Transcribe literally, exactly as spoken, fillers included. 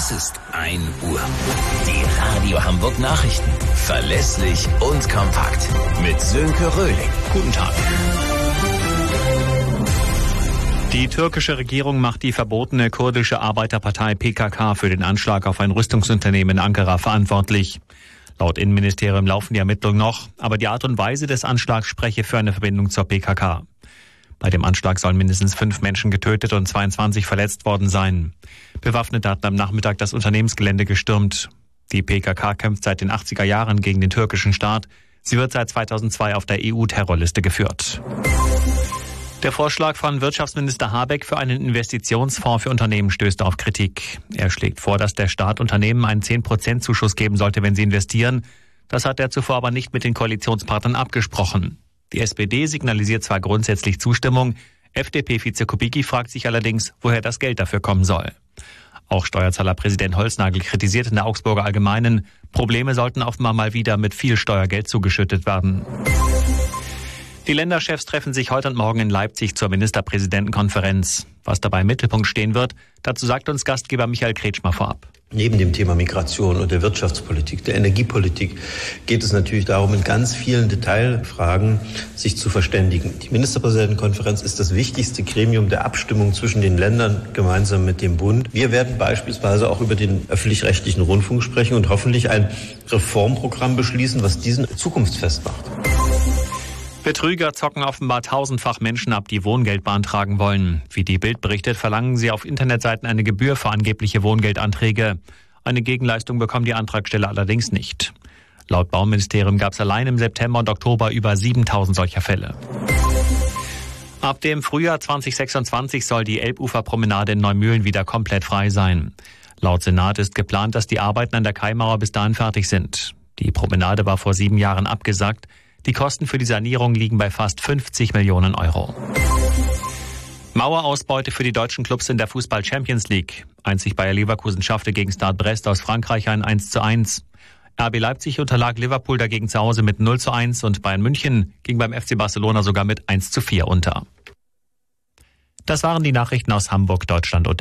Es ist ein Uhr. Die Radio Hamburg Nachrichten. Verlässlich und kompakt. Mit Sönke Röhling. Guten Tag. Die türkische Regierung macht die verbotene kurdische Arbeiterpartei P K K für den Anschlag auf ein Rüstungsunternehmen in Ankara verantwortlich. Laut Innenministerium laufen die Ermittlungen noch, aber die Art und Weise des Anschlags spreche für eine Verbindung zur P K K. Bei dem Anschlag sollen mindestens fünf Menschen getötet und zweiundzwanzig verletzt worden sein. Bewaffnete hatten am Nachmittag das Unternehmensgelände gestürmt. Die P K K kämpft seit den achtziger Jahren gegen den türkischen Staat. Sie wird seit zweitausendzwei auf der E U-Terrorliste geführt. Der Vorschlag von Wirtschaftsminister Habeck für einen Investitionsfonds für Unternehmen stößt auf Kritik. Er schlägt vor, dass der Staat Unternehmen einen zehn Prozent Zuschuss geben sollte, wenn sie investieren. Das hat er zuvor aber nicht mit den Koalitionspartnern abgesprochen. Die S P D signalisiert zwar grundsätzlich Zustimmung, F D P-Vize Kubicki fragt sich allerdings, woher das Geld dafür kommen soll. Auch Steuerzahlerpräsident Holznagel kritisiert in der Augsburger Allgemeinen, Probleme sollten offenbar mal wieder mit viel Steuergeld zugeschüttet werden. Die Länderchefs treffen sich heute und morgen in Leipzig zur Ministerpräsidentenkonferenz. Was dabei im Mittelpunkt stehen wird, dazu sagt uns Gastgeber Michael Kretschmer vorab. Neben dem Thema Migration und der Wirtschaftspolitik, der Energiepolitik geht es natürlich darum, in ganz vielen Detailfragen sich zu verständigen. Die Ministerpräsidentenkonferenz ist das wichtigste Gremium der Abstimmung zwischen den Ländern gemeinsam mit dem Bund. Wir werden beispielsweise auch über den öffentlich-rechtlichen Rundfunk sprechen und hoffentlich ein Reformprogramm beschließen, was diesen zukunftsfest macht. Betrüger zocken offenbar tausendfach Menschen ab, die Wohngeld beantragen wollen. Wie die Bild berichtet, verlangen sie auf Internetseiten eine Gebühr für angebliche Wohngeldanträge. Eine Gegenleistung bekommen die Antragsteller allerdings nicht. Laut Bauministerium gab es allein im September und Oktober über siebentausend solcher Fälle. Ab dem Frühjahr zweitausendsechsundzwanzig soll die Elbuferpromenade in Neumühlen wieder komplett frei sein. Laut Senat ist geplant, dass die Arbeiten an der Kaimauer bis dahin fertig sind. Die Promenade war vor sieben Jahren abgesagt. Die Kosten für die Sanierung liegen bei fast fünfzig Millionen Euro. Mauerausbeute für die deutschen Clubs in der Fußball-Champions League. Einzig Bayer Leverkusen schaffte gegen Stade Brest aus Frankreich ein eins zu eins. R B Leipzig unterlag Liverpool dagegen zu Hause mit null zu eins und Bayern München ging beim F C Barcelona sogar mit eins zu vier unter. Das waren die Nachrichten aus Hamburg, Deutschland und